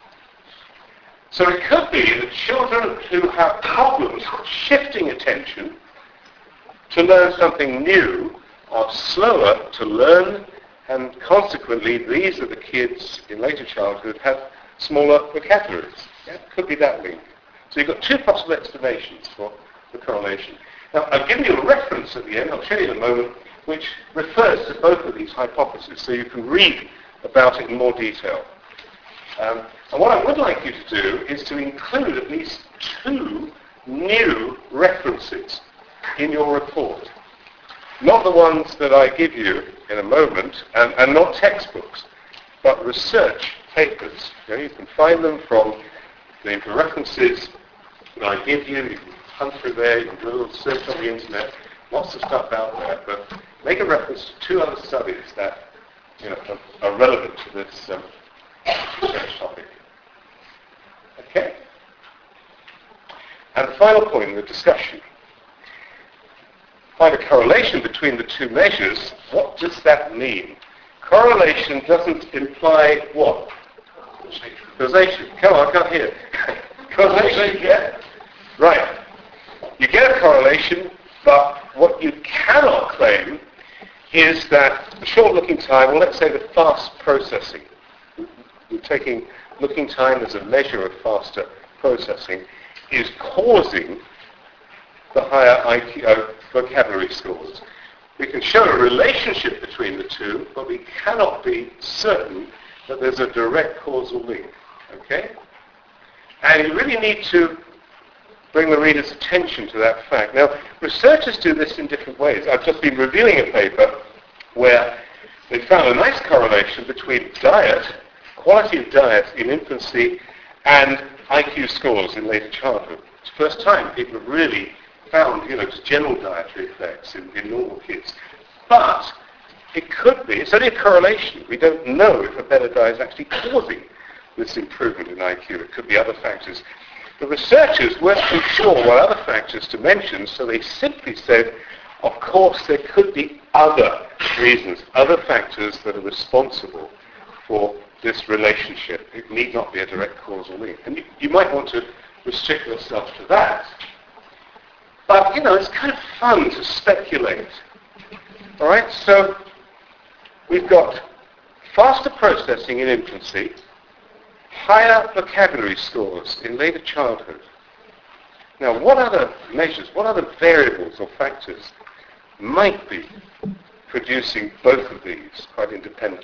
So it could be that children who have problems shifting attention to learn something new are slower to learn, and consequently these are the kids in later childhood have smaller vocabularies. Yeah? Could be that link. So you've got two possible explanations for the correlation. Now, I've given you a reference at the end, I'll show you in a moment, which refers to both of these hypotheses, so you can read about it in more detail. Um, and what I would like you to do is to include at least two new references in your report. Not the ones that I give you in a moment, and, and not textbooks, but research papers. You know, you can find them from the references that I give you. You can hunt through there, you can do a little search on the internet, lots of stuff out there, but make a reference to two other studies that you know, are, are relevant to this um, research topic. Okay? And the final point in the discussion. Find a correlation between the two measures. What does that mean? Correlation doesn't imply what? Causation. Come on, I can't hear. Causation, yeah. Right. You get a correlation, but what you cannot claim is that the short looking time, well, let's say the fast processing, we're taking looking time as a measure of faster processing, is causing the higher I Q, uh, vocabulary scores. We can show a relationship between the two, but we cannot be certain that there's a direct causal link. Okay? And you really need to bring the reader's attention to that fact. Now, researchers do this in different ways. I've just been reviewing a paper where they found a nice correlation between diet, quality of diet in infancy, and I Q scores in later childhood. It's the first time people have really found, you know, just general dietary effects in, in normal kids. But it could be, it's only a correlation. We don't know if a better diet is actually causing this improvement in I Q. It could be other factors. The researchers weren't too sure what other factors to mention, so they simply said, of course, there could be other reasons, other factors that are responsible for this relationship. It need not be a direct causal link. And you, you might want to restrict yourself to that. But, you know, it's kind of fun to speculate. All right, so we've got faster processing in infancy, higher vocabulary scores in later childhood. Now, what other measures, what other variables or factors might be producing both of these quite independently?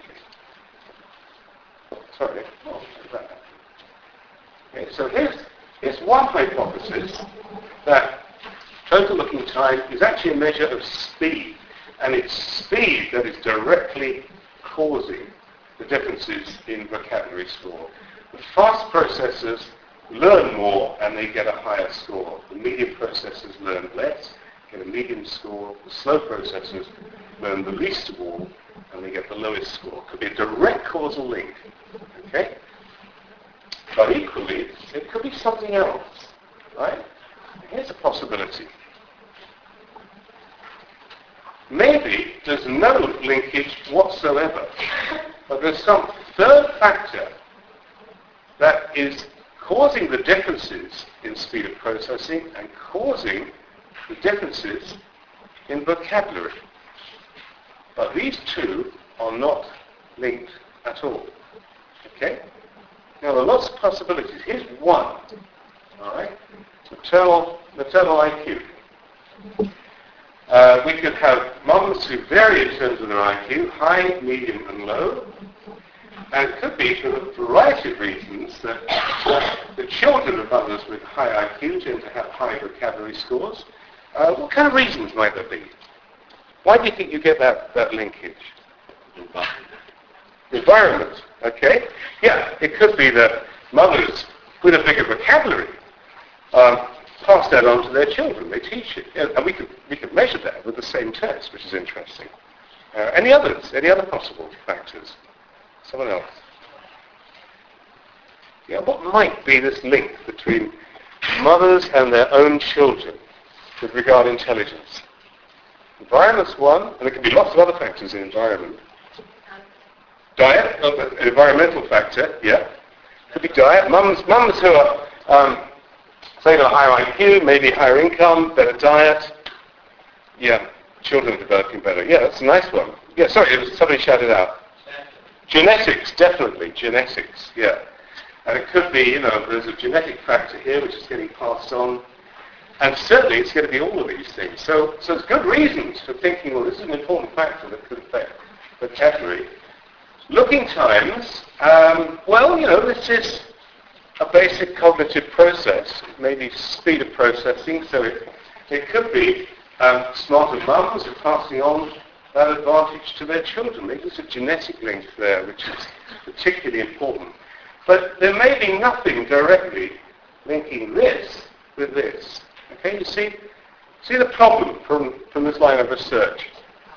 Sorry. Oh, that. Okay, so here's, here's one hypothesis that total looking time is actually a measure of speed, and it's speed that is directly causing the differences in vocabulary score. The fast processors learn more and they get a higher score. The medium processors learn less, get a medium score. The slow processors learn the least of all and they get the lowest score. Could be a direct causal link. Okay? But equally, it could be something else. Right? Here's a possibility. Maybe there's no linkage whatsoever, but there's some third factor that is causing the differences in speed of processing and causing the differences in vocabulary. But these two are not linked at all. Okay? Now there are lots of possibilities. Here's one. All right? Maternal, maternal I Q. Uh, we could have mums who vary in terms of their I Q, high, medium, and low. And it could be for a variety of reasons that uh, the children of mothers with high I Q tend to have high vocabulary scores. Uh, what kind of reasons might there be? Why do you think you get that, that linkage? Environment, okay? Yeah, it could be that mothers with a bigger vocabulary um, pass that on to their children. They teach it. And we could, we could measure that with the same test, which is interesting. Uh, any others? Any other possible factors? Someone else? Yeah, what might be this link between mothers and their own children with regard to intelligence? Environment's one, and there can be lots of other factors in environment. Diet, oh, an environmental factor, yeah. Could be diet. Mums, mums who are, um, say, got a higher I Q, maybe higher income, better diet. Yeah, children are developing better. Yeah, that's a nice one. Yeah, sorry, it was, somebody shouted out. Genetics, definitely, genetics, yeah. And it could be, you know, there's a genetic factor here which is getting passed on. And certainly it's going to be all of these things. So, so there's good reasons for thinking, well, this is an important factor that could affect vocabulary. Looking times, um, well, you know, this is a basic cognitive process, maybe speed of processing, so it, it could be um, smarter mums are passing on that advantage to their children. Maybe there's a genetic link there which is particularly important. But there may be nothing directly linking this with this. Okay, you see, see the problem from, from this line of research.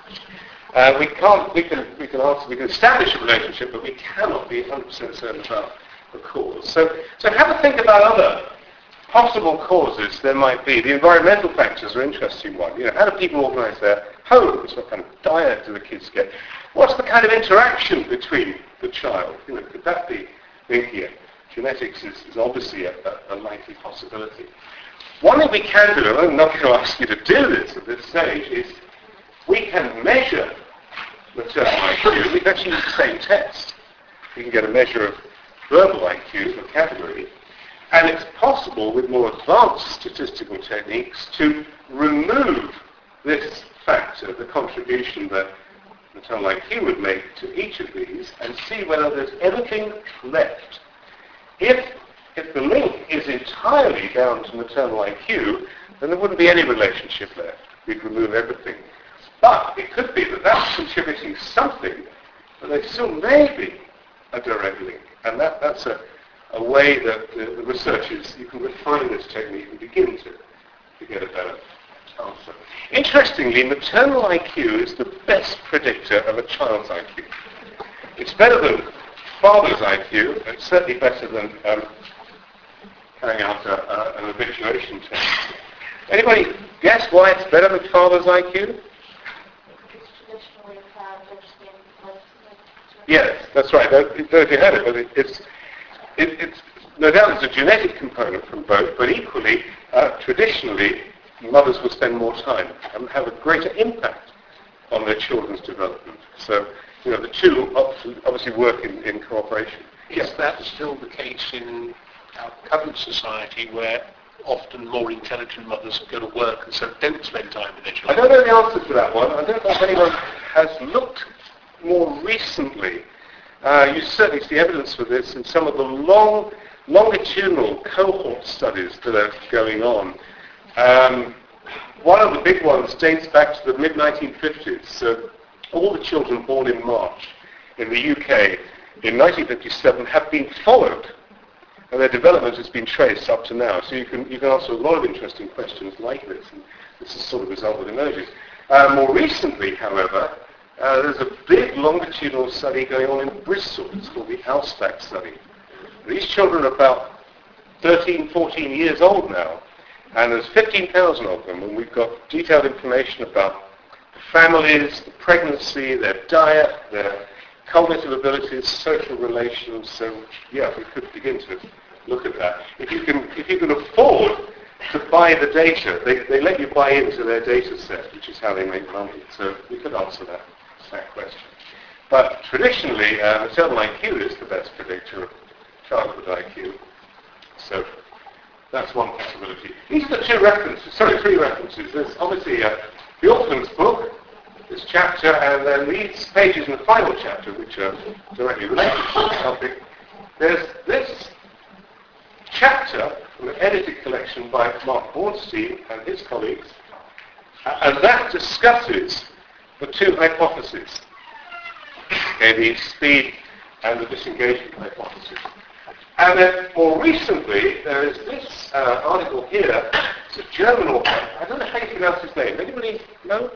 Uh, we can't, we can, we can answer, we can establish a relationship, but we cannot be one hundred percent certain about the cause. So, so have a think about other possible causes there might be. The environmental factors are an interesting one. You know, how do people organise their homes? What kind of diet do the kids get? What's the kind of interaction between the child? You know, could that be linked here? Genetics is, is obviously a, a, a likely possibility. One thing we can do, and I'm not going to ask you to do this at this stage, is we can measure maternal I Q. We can actually use the same test. We can get a measure of verbal I Q, vocabulary, and it's possible with more advanced statistical techniques to remove this factor, the contribution that maternal I Q would make to each of these, and see whether there's anything left. If, if the link is entirely down to maternal I Q, then there wouldn't be any relationship left. We'd remove everything. But it could be that that's contributing something, but there still may be a direct link. And that, that's a, a way that the, the researchers, you can refine this technique and begin to, to get a better answer. Interestingly, maternal I Q is the best predictor of a child's I Q. It's better than father's I Q, and it's certainly better than um, carrying out a, a, an habituation test. Anybody guess why it's better than father's I Q? Yes, that's right. I don't know if you heard it, but it, it's, it, it's no doubt there's a genetic component from both, but equally, uh, traditionally, mothers will spend more time and have a greater impact on their children's development. So, you know, the two obviously work in, in cooperation. Is that still the case in our current society where often more intelligent mothers go to work and so don't spend time with their I children? don't know the answer to that one. I don't know if anyone has looked more recently. Uh, you certainly see evidence for this in some of the long, longitudinal cohort studies that are going on. Um, one of the big ones dates back to the mid nineteen fifties. So all the children born in March in the U K in nineteen fifty-seven have been followed, and their development has been traced up to now. So you can you can answer a lot of interesting questions like this, and this is sort of the result that emerges. Uh, more recently, however, uh, there's a big longitudinal study going on in Bristol. It's called the Alspac study. These children are about thirteen, fourteen years old now, and there's fifteen thousand of them, and we've got detailed information about the families, the pregnancy, their diet, their cognitive abilities, social relations. So yeah, we could begin to look at that. If you can, if you can afford to buy the data, they, they let you buy into their data set, which is how they make money. So we could answer that, that question. But traditionally, uh, maternal I Q is the best predictor of childhood I Q. So that's one possibility. These are the two references, sorry, three references. There's obviously uh, the Orphan's book, this chapter, and then these pages in the final chapter, which are directly related to the topic. There's this chapter from an edited collection by Mark Bornstein and his colleagues, and that discusses the two hypotheses, okay, the speed and the disengagement hypothesis. And then more recently, there is this uh, article here. It's a German author. I don't know how you pronounce his name. Anybody know?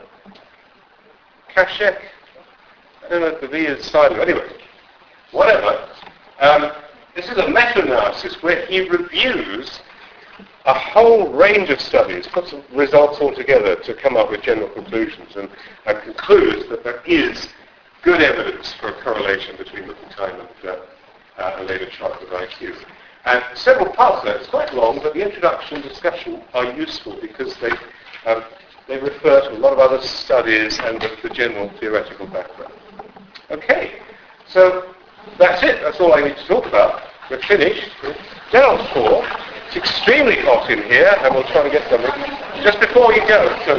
Kashek? I don't know if the V is silent. Anyway, whatever. Um, this is a meta-analysis where he reviews a whole range of studies, puts some results all together to come up with general conclusions, and, and concludes that there is good evidence for a correlation between looking time and uh, uh, a later childhood I Q. And several parts of that, it's quite long, but the introduction and discussion are useful because they um, they refer to a lot of other studies and the, the general theoretical background. Okay, so that's it. That's all I need to talk about. We're finished. Down four. It's extremely hot in here, and we'll try to get something. Just before you go, so...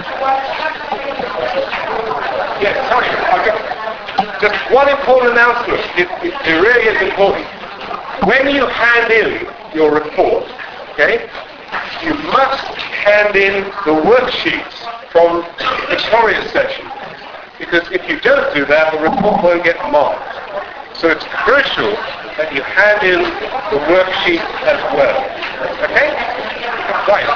Yeah, sorry, I've got just one important announcement. It, it, it really is important. When you hand in your report, okay, you must hand in the worksheets from Victoria's session, because if you don't do that, the report won't get marked. So it's crucial that you hand in the worksheet as well. Okay? Right.